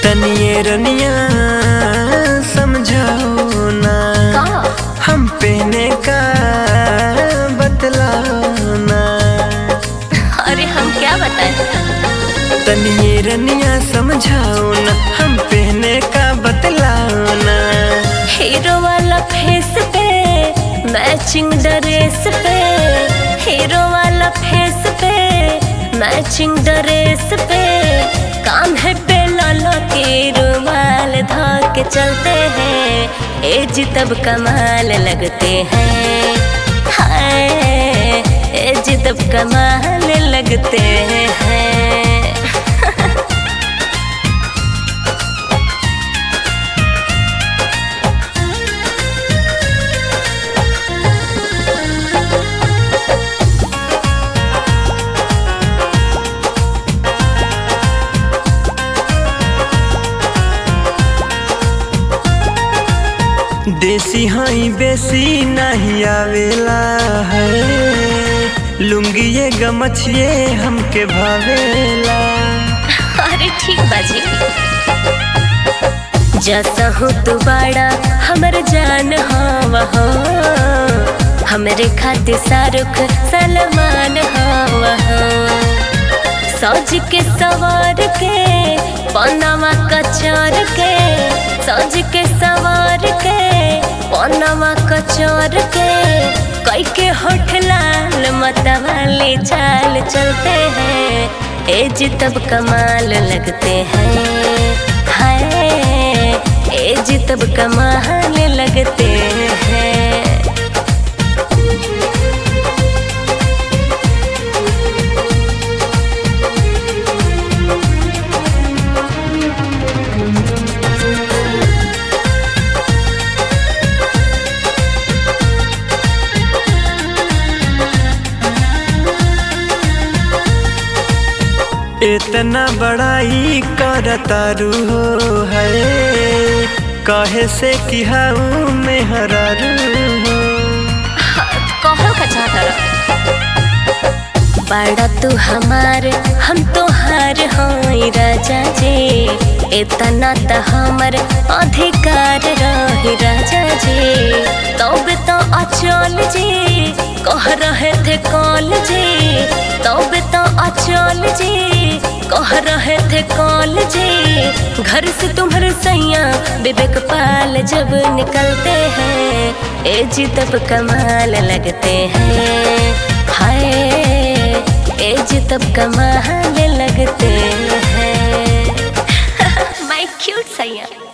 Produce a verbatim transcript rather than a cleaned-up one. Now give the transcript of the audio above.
तनिए रनिया समझाओ ना, हम पहने का बतलाओ ना। अरे हम क्या बताएं? तनिए रनिया समझाओ ना, हम पहने का बतलाओ ना। हीरो वाला फेस पे मैचिंग ड्रेस पे, हीरो वाला फेस पे मैचिंग ड्रेस पे, कान्हे पे लाला के रुमाल धा के चलते हैं, एज तब कमाल लगते हैं। हाय एज तब कमाल लगते हैं। देसी हाई बेसी नहीं आवेला है, लुंगी ये गमछिए हमके भावेला। अरे ठीक बाजी, जैसा हो तू बड़ा हमर जान हवा हो, हमरे खातिर शाहरुख सलमान हवा हो। सज के सवार के पनामा कचर के, सज के सवार के पनामा कचर के, कई के होठ लाल मतवाले चाल चलते हैं, एज तब कमाल लगते हैं। हाय एज तब कमाल लगते हैं। इतना बड़ाई करतारू हो है, कहे से कि हाउ में हरारू हो। कहल का चाहता बड़ा तू हमार हम तो हार होई राजा जी, इतना तो हमर अधिकार रही राजा जी। तब तो अचल जी कह रहे थे कॉल जी, तब तो अचल जी कह रहे थे कॉल जी। घर से तुम्हारे सैया विवेक पाल जब निकलते हैं, एज तब कमाल लगते हैं। हाय एज तब कमाल लगते हैं। माय क्यूट सैया।